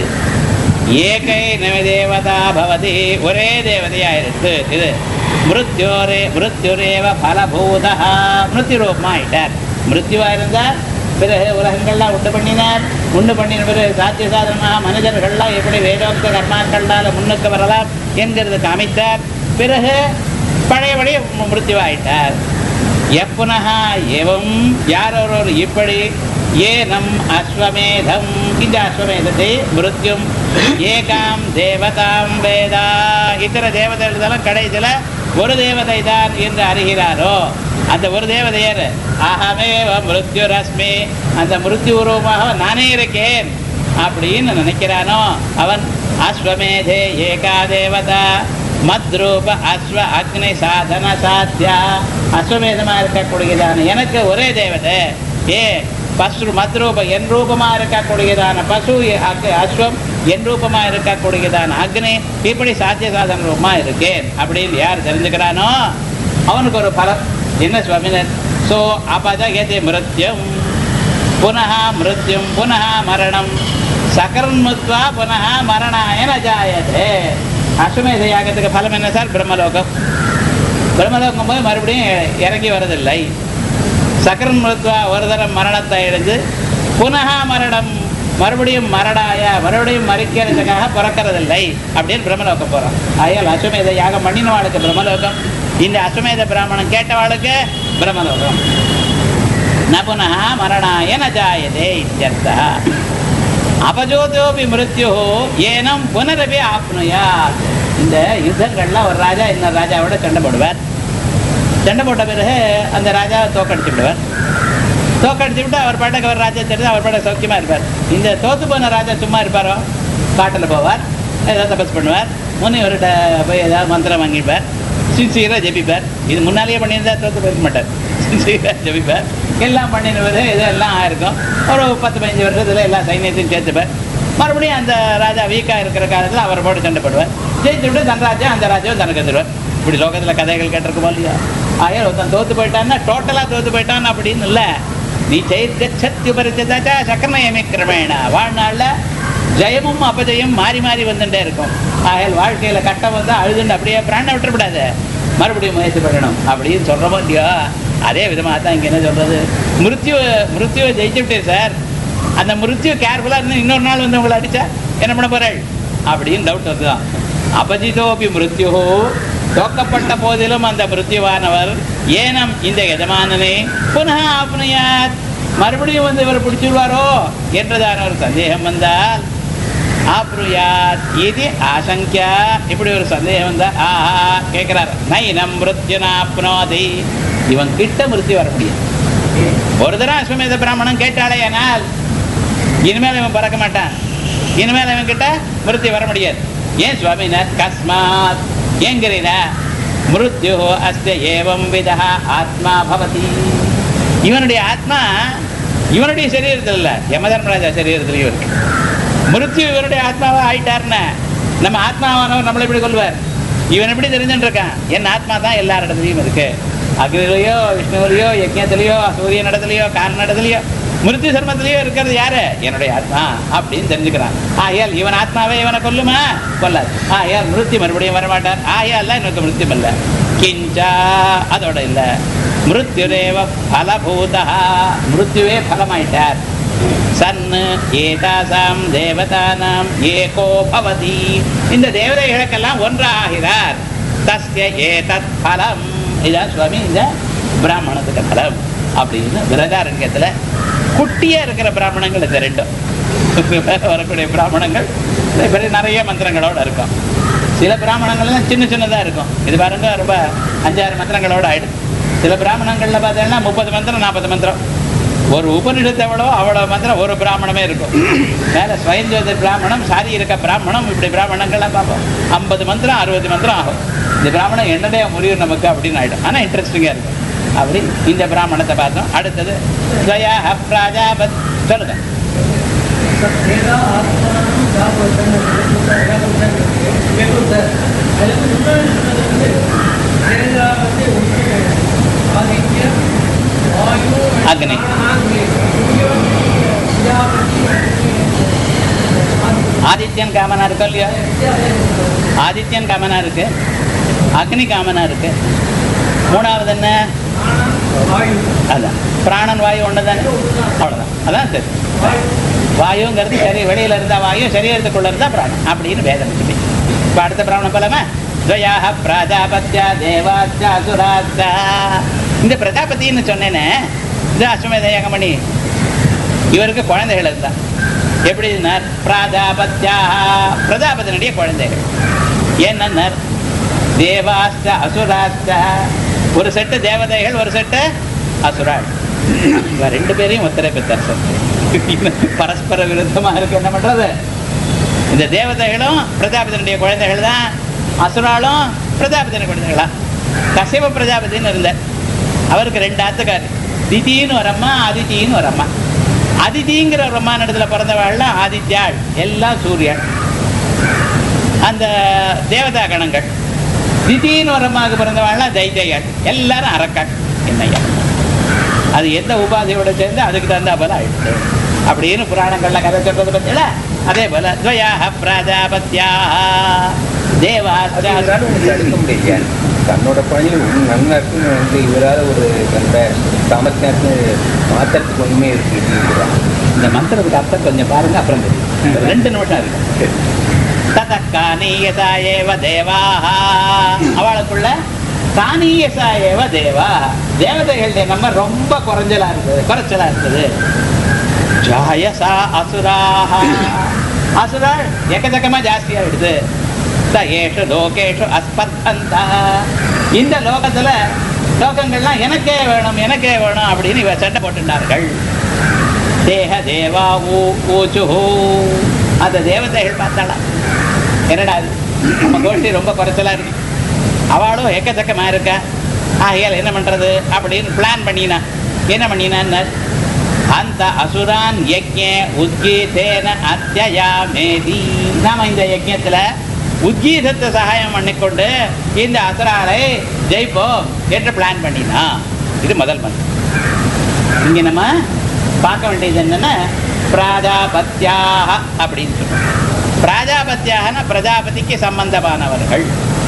ஏகை தேவதா பவதி, ஒரே தேவதையாயிருக்கு. இது மிருத்யோரே மிருத்யுரேவ பலபூதா, மிருத்யு ரூபமாயிட்டார். மிருத்யுவா இருந்தார். பிறகு உலகங்கள்லாம் உண்டு பண்ணினார். உண்டு பண்ணின பிறகு சாத்திய சாதனமாக மனிதர்கள்லாம் எப்படி வேதோக்த கர்மாக்கள்னால முன்னுக்கு வரலாம் என்கிறது காமித்தார். பிறகு பழையபடி மிருத்யுவாயிட்டார். எப்புனஹா ஏவம், யாரொருவர் இப்படி ஏனம் அஸ்வமேதம், இந்த அஸ்வமேதத்தை மிருத்யும் ஏகாம் தேவதாம் வேதா, இத்தர தேவதைகள் கடைசியில் ஒரு தேவதை தான் என்று அறிகிறாரோ, அந்த ஒரு தேவதையர் அகமேவ மிருத்யு ரஸ்மி, அந்த மிருத்யு உருவமாக நானே இருக்கேன் அப்படின்னு நினைக்கிறானோ அவன் அஸ்வமேதே ஏகா தேவதா மத்ரூப அஸ்வ அக்னி சாதன சாத்தியா, அஸ்வமேதமாக இருக்கக்கூடியதான எனக்கு ஒரே தேவதை. ஏ பசு மத்ரூப என் ரூபமா இருக்கக்கூடியதான பசு, அஸ்வம் என் ரூபமா இருக்கக்கூடியதான அக்னி, இப்படி சாத்திய சாதன ரூபமா இருக்கேன் அப்படின்னு யார் தெரிஞ்சுக்கிறானோ அவனுக்கு ஒரு பலம். என்ன சுவாமினர்? சோ அபஜயதி மிருத்யம் புனः மிருத்யும் புனः மரணம் சகர்முத்வா புனः மரணாய ந ஜாயதே. அஸ்வமேத யாகத்துக்கு பலம் என்ன சார்? பிரம்மலோகம். பிரம்மலோகம் போய் மறுபடியும் இறங்கி வரதில்லை. சக்கரன் மிருத்வா ஒரு தரம் மரணத்தை அடைந்து புனः மரணம் மறுபடியும் மரணாய மறுபடியும் மறிக்கிறதுக்காக பிறக்கிறதில்லை அப்படின்னு பிரம்மலோகம் போகிறான். ஆயால் அஸ்வமேத யாகம் பண்ணினவாளுக்கு பிரம்மலோகம், இந்த அஸ்வமேத பிராமணம் கேட்டவாளுக்கு பிரம்மலோகம். ந புனः மரணாய ந ஜாயதே இத்யர்த்தः. அபஜோதோபி மிருத்யு ஏனம் புனரபி ஆப்னுயாத். இந்த யுத்தங்கள்லாம் ஒரு ராஜா இன்னொரு ராஜாவோட சண்டை போடுவார். சண்டை போட்ட பிறகு அந்த ராஜாவை தோக்கடிச்சு விடுவார். தோக்கடிச்சு விட்டு அவர் பாட்டுக்கு அவர் ராஜா தெரிஞ்சு அவர் பாட்டுக்கு சௌக்கியமாக இருப்பார். இந்த தோத்து போன ராஜா சும்மா இருப்பாரோ? காட்டில் போவார், ஏதாவது தபஸ் பண்ணுவார், முனிவர்கிட்ட போய் ஏதாவது மந்திரம் வாங்கிப்பார், சின்சியராக ஜெபிப்பார். இது முன்னாலேயே பண்ணியிருந்தா தோத்து போயிருக்க மாட்டார். சின்சியராக ஜெபிப்பார், எல்லாம் பண்ணினது இதெல்லாம் ஆயிருக்கும். ஒரு பத்து பதினஞ்சு வருஷத்தில் எல்லா சைன்யத்தையும் சேர்த்துப்பார். மறுபடியும் அந்த ராஜா வீக்காக இருக்கிற காலத்தில் அவர் போட்டு சண்டை போடுவார். ஜெயித்து விட்டு தன் ராஜா அந்த ராஜாவும் தனக்கு எடுத்துருவார். இப்படி லோகத்தில் கதைகள் கேட்டிருக்குமோ இல்லையா? ஆயா ஒருத்தன் தோற்று போயிட்டான்னா டோட்டலாக தோற்று போயிட்டான் அப்படின்னு இல்லை. நீ ஜெயித்து பறிச்சதாச்சா சக்கரமயமே கிரமேண வாழ்நாளில் ஜெயமும் அபஜயம் மாறி மாறி வந்துட்டே இருக்கும். ஆயால் வாழ்க்கையில் கட்டம் வந்தால் அழுதுண்டு அப்படியே பிராணை விட்டுறக்கூடாது, மறுபடியும் முயற்சி பண்ணணும் அப்படின்னு சொல்கிறோமோ இல்லையோ? அதே விதமாக தான் இங்கே என்ன சொல்கிறது? மிருத்யு மிருத்யுவை ஜெயிச்சு விட்டேன் சார், அந்த மிருத்யு கேர்ஃபுல்லாக இருந்து இன்னொரு நாள் வந்து உங்களை அடித்தா என்ன பண்ண போகிறாள் அப்படின்னு டவுட் வந்துதான். அபஜிதோபி மிருத்யு, தோக்கப்பட்ட போதிலும் அந்த மிருத்யுவானவர் ஏனம் இந்த எஜமானனை புனः ஆப்னுயாத், மறுபடியும் வந்து இவர் பிடிச்சிடுவாரோ என்றதான ஒரு சந்தேகம் வந்தால் ஆப்னுயாத் இது ஆசங்கியா. இப்படி ஒரு சந்தேகம் வந்தால் ஆஹா கேட்கிறார், நைனம் மிருத்யுனாப்னோதி, இவன் கிட்ட மிருத்யு வர முடியாது. ஒரு தரம் அஸ்வமேத பிராமணன் கேட்டாலே ஆனால் இனிமேல் இவன் பறக்க மாட்டான், இனிமேல் இவன் கிட்ட மிருத்யு வர முடியாது. ஏன் சுவாமினர்? கஸ்மாத் ஏங்கிறீனா மிருத்யு அஸ்ய ஏவம் விதா ஆத்மா பவதி. இவனுடைய ஆத்மா இவனுடைய சரீரத்தில் இல்லை, யமதர்மராஜா சரீரத்திலையும் இருக்கு. மிருத்யு இவனுடைய ஆத்மாவா ஆயிட்டார்னா நம்ம ஆத்மாவானவர் நம்மளை எப்படி கொள்வார்? இவன் எப்படி தெரிஞ்சுட்டு இருக்கான்? என் ஆத்மா தான் எல்லா இடத்துலையும் இருக்கு. அக்னிலையோ விஷ்ணுவிலையோ யஜ்ஞத்திலையோ சூரிய நடத்திலையோ கார நடத்திலையோ மிருத்யு சர்மத்திலையோ இருக்கிறது யாரு? என்னுடைய ஆத்மா அப்படின்னு தெரிஞ்சுக்கிறான். ஆயால் இவன் ஆத்மாவே இவனை கொல்லுமா? கொல்லாது. ஆயால் மிருத்யு மறுபடியும் வரமாட்டார். ஆயால் எனக்கு மிருத்யம் இல்லை. கிஞ்சா அதோட இல்லை, மிருத்யுரேவ பலபூதா, மிருத்யுவே பலமாயிட்டார். சன்னு ஏதாசாம் தேவதானாம் ஏகோ பவதி, இந்த தேவதைகளுக்கெல்லாம் ஒன்றாகிறார். தஸ்ய ஏதத் பலம், இதான் சுவாமி இந்த பிராமணத்துக்கு பலம் அப்படின்னு விரதாரண்யத்தில் குட்டியாக இருக்கிற பிராமணங்கள் இந்த ரெண்டும் வரக்கூடிய பிராமணங்கள் நிறைய மந்திரங்களோடு இருக்கும். சில பிராமணங்கள்லாம் சின்ன சின்னதாக இருக்கும். இது பாருங்க ரொம்ப அஞ்சாறு மந்திரங்களோடு ஆகிடும். சில பிராமணங்களில் பார்த்தீங்கன்னா முப்பது மந்திரம் நாற்பது மந்திரம், ஒரு உபநிடத்தை எவ்வளோ அவ்வளோ மந்திரம் ஒரு பிராமணமே இருக்கும். மேலே ஸ்வயஞ்சோதி பிராமணம், சாரி இருக்க பிராமணம், இப்படி பிராமணங்கள்லாம் பார்ப்போம். ஐம்பது மந்திரம் அறுபது மந்திரம் ஆகும். இந்த பிராமணம் என்னடைய முடியும் நமக்கு அப்படின்னு ஆகிடும். ஆனால் இன்ட்ரெஸ்டிங்காக இருக்கும். அப்படி இந்த பிராமணத்தை பார்த்தோம். அடுத்தது பிரஜாபத் சொல்லுங்க. அக்னி ஆதித்யன் காமனா இருக்கோ இல்லையா? ஆதித்யன் காமனா இருக்கு, அக்னி காமனா இருக்கு. மூணாவது என்ன? அதான் பிராணன் வாயு ஒன்று தானே, அவ்வளோதான். அதான் சரி. வாயுங்கிறது சரி, வெளியில் இருந்தால் வாயு, சரீரத்துக்குள்ள இருந்தால் பிராணம் அப்படின்னு வேதம் சொல்லி. இப்போ அடுத்த பிராமணம் போலாமா? துவயாக பிரஜாபத்யா தேவாத்யா அசுராத்யா. இந்த பிரஜாபத்தின்னு சொன்னேன்னு இது அஸ்வமேத யாகம் பண்ணி இவருக்கு குழந்தைகள் இருந்தா எப்படின்னா பிரஜாபத்யா, பிரஜாபதியினுடைய குழந்தைகள் என்ன? தேவாஸ்த அசுராஸ்த, ஒரு செட்டு தேவதைகள் ஒரு செட்டு அசுராள். ரெண்டு பேரையும் ஒத்தரை பெற்றார் சார். பரஸ்பர விருத்தமாக இருக்கு. என்ன பண்றது? இந்த தேவதைகளும் பிரஜாபதியினுடைய குழந்தைகள் தான், அசுராலும் பிரஜாபதியின் குழந்தைகளா. கசிவ பிரஜாபதினு இருந்தார். அவருக்கு ரெண்டு ஆத்துக்காரு, திதின்னு ஒரு அம்மா, அதித்தின்னு ஒரு அம்மா. அதிதிங்கிற பிரம்மான இடத்துல பிறந்தவாள்லாம் ஆதித்யாள், எல்லாம் சூரியன். அந்த தேவதா கணங்கள். திதின்னு ஒரு அம்மாவுக்கு பிறந்தவாள்லாம் தைத்தியாள், எல்லாரும் அரக்காள். என்னையா அது எந்த உபாதியோட சேர்ந்து அதுக்கு தகுந்த போல ஆயிடுச்சு அப்படின்னு புராணங்கள்ல கதை சொல்றது பத்தில. அதே போல துவயாக பிராஜாபத்யா தேவா எடுக்க முடியாது. தன்னோட பணி நல்லா இருக்குன்னு வந்து இவரால் ஒரு அந்த சாமர்த்தியத்தை மாத்திரத்துக்கு ஒண்ணுமே இருக்கு. இந்த மந்திரத்துக்கு அர்த்தம் கொஞ்சம் பாருங்க, அப்புறம் தெரியும். ரெண்டு நிமிஷம் இருக்கு. ததக்கானீயசா ஏவ தேவாஹா, அவளுக்குள்ள கானீயசா ஏவ தேவா, தேவதைகளுடைய நம்ம ரொம்ப குறைஞ்சலா இருந்தது, குறைச்சலா இருந்தது. ஜாயசா அசுராஹா, அசுராள் எக்கச்சக்கமா ஜாஸ்தியா விடுது. ஏஷு லோகேஷு அஸ்பர்தந்தா, இந்த லோகத்துல லோகங்கள்லாம் எனக்கே வேணும் எனக்கே வேணும் அப்படின்னு இவ சண்டை போட்டுட்டார்கள். தேக தேவா ஊச்சு, அந்த தேவதைகள் பார்த்தாளா, என்னடா நம்ம கோஷ்டி ரொம்ப குறைச்சலா இருக்கு, அவளும் எக்கச்சக்கமா இருக்கா, ஆகையால் என்ன பண்றது அப்படின்னு பிளான் பண்ணினா. என்ன பண்ணினான்னு, அந்த அசுரான் யஜ்ஞே உத்கீதேன அத்யயாமேதி, நாம இந்த யஜ்ஞத்துல உத்கீதத்தை சகாயம் பண்ணிக்கொண்டு இந்த அசுராலை ஜெயிப்போம் என்று பிளான் பண்ணினா. இது முதல் மந்திரம். இங்க நம்ம பார்க்க வேண்டியது என்னன்னா பிராஜாபத்யாக அப்படின்னு சொல்றோம். பிராஜாபத்யாகனா பிரஜாபதிக்கு சம்பந்தமானவர்கள்.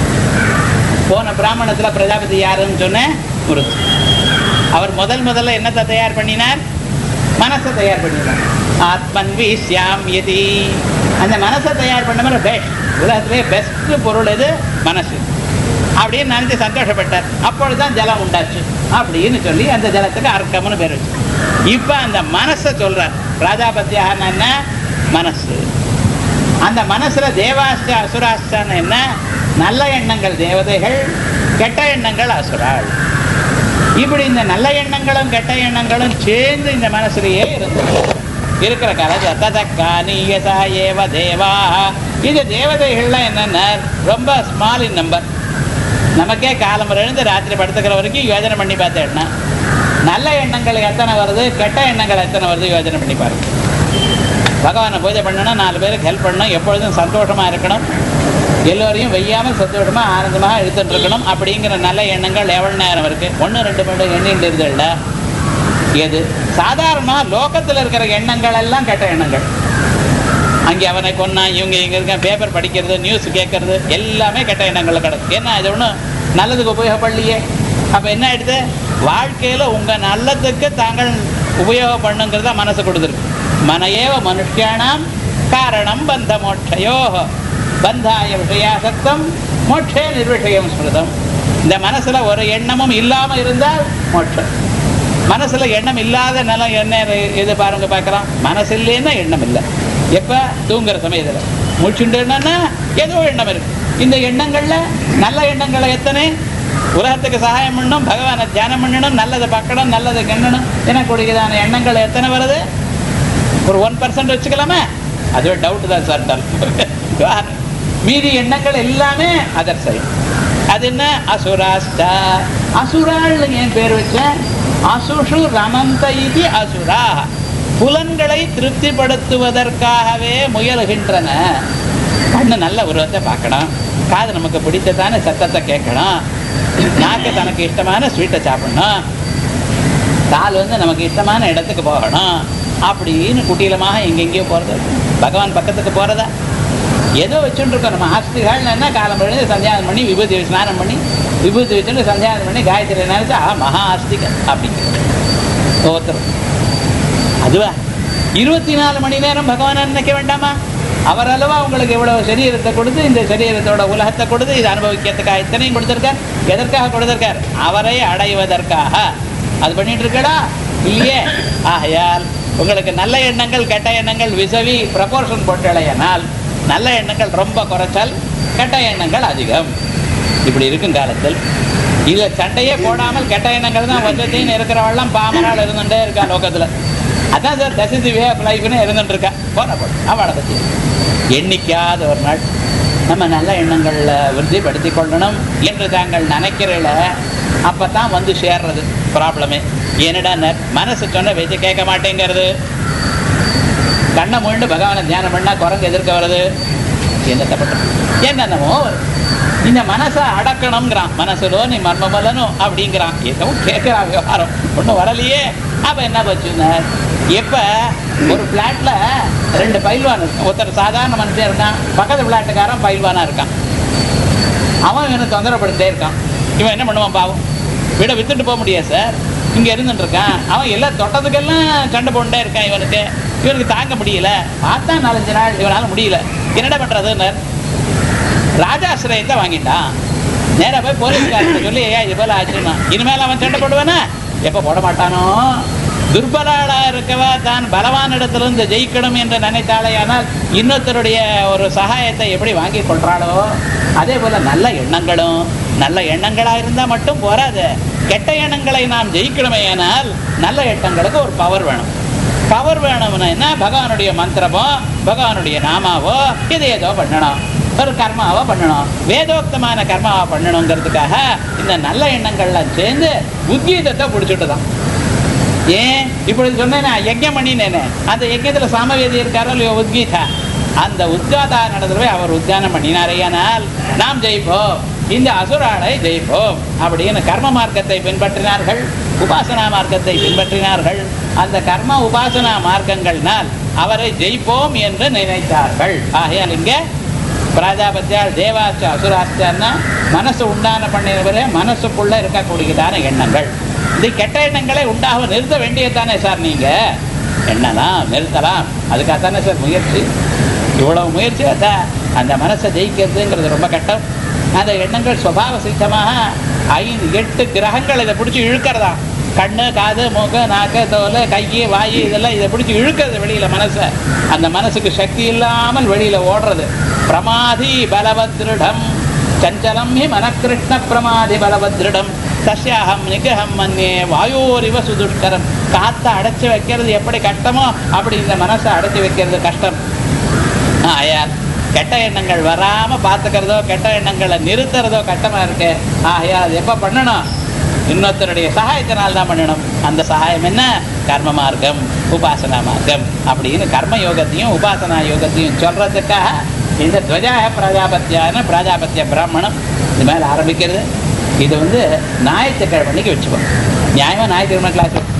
போன பிராமணத்துல பிரஜாபதி யாருன்னு சொன்ன முருத்து. அவர் முதல் முதல்ல என்னத்தை தயார் பண்ணினார்? மனசை தயார் பண்ணினார். ஆத்மன் வீஸ்யாம் யதி, அந்த மனசை தயார் பண்ண மாதிரி பெஸ்ட், உலகத்திலே பெஸ்ட் பொருள் எது? மனசு அப்படின்னு நினைச்சு சந்தோஷப்பட்டார். அப்பொழுதுதான் ஜலம் உண்டாச்சு அப்படின்னு சொல்லி அந்த ஜலத்துக்கு அர்க்கம்னு பேர் வச்சு. இப்ப அந்த மனசை சொல்றார். பிராஜாபத்தியாக என்ன? மனசு. அந்த மனசுல தேவாஷ்ட அசுராஷ்டான என்ன? நல்ல எண்ணங்கள் தேவதைகள், கெட்ட எண்ணங்கள் அசுராள். இப்படி இந்த நல்ல எண்ணங்களும் கெட்ட எண்ணங்களும் சேர்ந்து இந்த மனசுலயே இருந்தது இருக்கிற காலத்தா ஏவ தேவா. இது தேவதைகள்லாம் என்னன்னா ரொம்ப ஸ்மால் இன் நம்பர். நமக்கே காலம் எழுந்து ராத்திரி படுத்துக்கிற வரைக்கும் யோஜனை பண்ணி பார்த்தேன்னா நல்ல எண்ணங்கள் எத்தனை வருது, கெட்ட எண்ணங்கள் எத்தனை வருது யோஜனை பண்ணி பாருங்க. பகவானை பூஜை பண்ணணும், நாலு பேருக்கு ஹெல்ப் பண்ணணும், எப்பொழுதும் சந்தோஷமா இருக்கணும், எல்லோரையும் வெய்யாமல் சந்தோஷமா ஆனந்தமாக எடுத்துட்டு இருக்கணும் அப்படிங்கிற நல்ல எண்ணங்கள் எவ்வளவு நேரம் இருக்கு? ஒன்று ரெண்டு மணி எண்ணிட்டு இருந்ததுல எது? சாதாரணமா லோகத்தில் இருக்கிற எண்ணங்கள் எல்லாம் கெட்ட எண்ணங்கள். அங்கே அவனை கொன்னா, இவங்க இங்க இருக்க பேப்பர் படிக்கிறது, நியூஸ் கேட்கறது எல்லாமே கெட்ட எண்ணங்கள் கிடக்கு. ஏன்னா இது ஒன்றும் நல்லதுக்கு உபயோகப்படலையே. அப்ப என்ன ஆயிடுது? வாழ்க்கையில உங்க நல்லதுக்கு தாங்கள் உபயோகம் பண்ணுங்கிறத மனசு கொடுத்துருக்கு. மனையேவ மனுஷியானாம் காரணம் பந்த மோட்சயோ பந்தாய விஷயாசக்தம் மோட்சே நிர்விஷயம் ஸ்மிருதம். இந்த மனசுல ஒரு எண்ணமும் இல்லாம இருந்தால் மோட்சம். மனசுல எண்ணம் இல்லாத நிலம் என்ன இது பாருங்க பார்க்கலாம். மனசு இல்லைன்னா எண்ணம் இல்லை. எப்ப? தூங்குற சமயத்துல. முடிச்சுட்டுன்னா ஏதோ எண்ணம் இருக்கு. இந்த எண்ணங்கள்ல நல்ல எண்ணங்களை எத்தனை? உலகத்துக்கு சகாயம் பண்ணணும், பகவானை தியானம் பண்ணணும், நல்லதை பார்க்கணும், நல்லதை கண்ணணும் எனக்கூடியதான எண்ணங்கள் எத்தனை வருது? ஒரு ஒன் பர்சன்ட் வச்சுக்கலாமே. அதுவே டவுட் தான் சார். மீதி எண்ணங்கள் எல்லாமே அதர் சைடு. அது என்ன? அசுராஷ்டா. அசுராள் ஏன் பேர் வச்ச? அசுஷு ரமந்த இது அசுரா. புலன்களை திருப்திப்படுத்துவதற்காகவே முயலுகின்றன. கண்ணு நல்ல உருவத்தை பார்க்கணும், காது நமக்கு பிடித்ததான சத்தத்தை கேட்கணும், நாக்கு தனக்கு இஷ்டமான ஸ்வீட்டை சாப்பிடணும், கால் வந்து நமக்கு இஷ்டமான இடத்துக்கு போகணும் அப்படின்னு குட்டிலமாக எங்கெங்கேயோ போகிறது. பகவான் பக்கத்துக்கு போகிறதா? ஏதோ வச்சுட்டு இருக்கோம். நம்ம ஆஸ்திகள் என்ன காலம் எழுந்து சந்தியானம் பண்ணி விபூதி ஸ்நானம் பண்ணி விபூதி வச்சுட்டு சந்தியானம் பண்ணி காயத்ரி நினைச்சா மகா ஆஸ்திக அப்படிங்கிறது ஒருத்தர். அதுவா இருபத்தி நாலு மணி நேரம் பகவான் நினைக்க வேண்டாமா? அவர் அளவா உங்களுக்கு இவ்வளவு சரீரத்தை கொடுத்து, இந்த சரீரத்தோட உலகத்தை கொடுத்து இதை அனுபவிக்கிறதுக்காக இத்தனையும் கொடுத்திருக்கார். எதற்காக கொடுத்திருக்கார்? அவரை அடைவதற்காக. அது பண்ணிட்டு இருக்கா இல்லையே? ஆகையால் உங்களுக்கு நல்ல எண்ணங்கள் கெட்ட எண்ணங்கள் விசவி ப்ரப்போர்ஷன் போட்டலையனால் நல்ல எண்ணங்கள் ரொம்ப குறைச்சல், கெட்ட எண்ணங்கள் அதிகம். இப்படி இருக்கும் காலத்தில் இதில் சண்டையே போடாமல் கெட்ட எண்ணங்கள் தான் வச்சத்தையும் இருக்கிறவெல்லாம் பாமரால் இருந்துட்டே இருக்கா லோகத்தில். அதான் sir that is the way of லைஃப்னு இருந்துட்டு இருக்கா. போன போட அவளை பற்றி எண்ணிக்காத ஒரு நாள் நம்ம நல்ல எண்ணங்களில் விருத்திப்படுத்தி கொள்ளணும் என்று தாங்கள் நினைக்கிறீங்கள அப்போ தான் வந்து சேர்றது ப்ராப்ளமே. என்னடா மனசு சொன்ன வச்சு கேட்க மாட்டேங்கிறது. கண்ணை முழுண்டு பகவானை தியானம் பண்ணால் குரங்கு எதிர்க்க வருது. என்னத்தை பண்ணுறது? என்னென்னமோ இந்த மனசை அடக்கணுங்கிறான். மனசுலோ நீ மர்மமல்லனும் அப்படிங்கிறான். எதுவும் கேட்குறான் விவகாரம் ஒன்றும் வரலையே. அப்போ என்ன போச்சுன்னா, எப்போ ஒரு ஃப்ளாட்டில் ரெண்டு பயில்வான் இருக்கு. ஒருத்தர் சாதாரண மனுஷன் இருக்கான், பக்கத்து ஃப்ளாட்டுக்காரன் பயில்வானாக இருக்கான். அவன் இவனை தொந்தரப்படுத்தே இருக்கான். இவன் என்ன பண்ணுவான் பாவம்? வீடை வித்துட்டு போக முடியாது சார், இங்கே இருந்துட்டு இருக்கான். அவன் எல்லாம் தொட்டதுக்கெல்லாம் சண்டை போண்டே இருக்கான். இவனுக்கு இவனுக்கு தாங்க முடியல. பார்த்தா நாலஞ்சு நாள் இவனால் முடியல. என்னடா பண்ணுறதுன்னு ராஜாசிரயத்தை வாங்கிட்டான். நேராக போய் போலீஸ்காரத்தை சொல்லி ஏன் இது போல ஆச்சுன்னா, இனிமேல் அவன் சண்டை போடுவானா? எப்போ போட மாட்டானோ? துர்பலாளா இருக்கவா தான் பலவான் இடத்திலிருந்து ஜெயிக்கணும் என்று நினைத்தாலே, ஆனால் இன்னொருத்தருடைய ஒரு சகாயத்தை எப்படி வாங்கி கொள்றாளோ அதே போல நல்ல எண்ணங்களும் நல்ல எண்ணங்களா இருந்தா மட்டும் போராது. கெட்ட எண்ணங்களை நாம் ஜெயிக்கணுமே. ஆனால் நல்ல எண்ணங்களுக்கு ஒரு பவர் வேணும். பவர் வேணும்னா என்ன? பகவானுடைய மந்திரமோ பகவானுடைய நாமாவோ இது ஏதோ பண்ணணும், ஒரு கர்மாவோ பண்ணணும், வேதோக்தமான கர்மாவோ பண்ணணுங்கிறதுக்காக இந்த நல்ல எண்ணங்கள்லாம் சேர்ந்து உத்கீதத்தை பிடிச்சிட்டு தான். ஏன் இப்படி சொன்னேன்னா, யஜ்யம் பண்ணினேனே, அந்த யஜ்யத்தில் சாமவேதி இருக்காரோ இல்லையோ உத்கீதா, அந்த உத்காதா நடத்துறவே அவர் உத்கானம் பண்ணினாரையானால் நாம் ஜெயிப்போம், இந்த அசுராளை ஜெயிப்போம் அப்படின்னு கர்ம மார்க்கத்தை பின்பற்றினார்கள், உபாசனா மார்க்கத்தை பின்பற்றினார்கள். அந்த கர்ம உபாசனா மார்க்கங்கள்னால் அவரை ஜெயிப்போம் என்று நினைத்தார்கள். ஆகையால் இங்கே பிராஜாபத்தியால் தேவாச்ச அசுராச்சார்னா மனசு உண்டான பண்ணினவரே மனசுக்குள்ள இருக்கக்கூடியதான எண்ணங்கள். இது கெட்ட எண்ணங்களை உண்டாக நிறுத்த வேண்டியதானே சார்? நீங்க எண்ணலாம் நிறுத்தலாம், அதுக்காகத்தானே சார் முயற்சி. இவ்வளவு முயற்சி அதான் அந்த மனசை ஜெயிக்கிறதுங்கிறது ரொம்ப கஷ்டம். அந்த எண்ணங்கள் சுபாவ சித்தமாக ஐந்து எட்டு கிரகங்கள் இதை பிடிச்சி இழுக்கிறதா. கண்ணு, காது, மூக்கு, நாக்கு, தோல், கை, வாயு இதெல்லாம் இதை பிடிச்சி இழுக்கிறது வெளியில மனசை. அந்த மனசுக்கு சக்தி இல்லாமல் வெளியில ஓடுறது. பிரமாதி பலவத்ருடம் சஞ்சலம் ஹி மனக்கிருஷ்ண பிரமாதி பலவத்ருடம் சஸ்யாகம் நிககம் மன்யே வாயோரிவ சுதுஷ்கரம். காற்றை அடைச்சி வைக்கிறது எப்படி கஷ்டமோ அப்படி இந்த மனசை அடைச்சி வைக்கிறது கஷ்டம். ஆயார் கெட்ட எண்ணங்கள் வராம பார்த்துக்கிறதோ கெட்ட எண்ணங்களை நிறுத்துறதோ கஷ்டமா இருக்கு. ஆகையா அது எப்ப பண்ணணும்? இன்னொருத்தருடைய சகாயத்தினால் தான் பண்ணணும். அந்த சகாயம் என்ன? கர்ம மார்க்கம், உபாசனா மார்க்கம் அப்படின்னு கர்ம யோகத்தையும் உபாசனா யோகத்தையும் சொல்றதுக்காக இந்த துவஜாய பிரஜாபத்தியான பிரஜாபத்திய பிராமணம் இது மேலே ஆரம்பிக்கிறது. இது வந்து ஞாயிற்றுக்கிழமைக்கு வச்சுக்கோம். நியாயமா ஞாயிற்றுக்கிழமை கிளாஸ்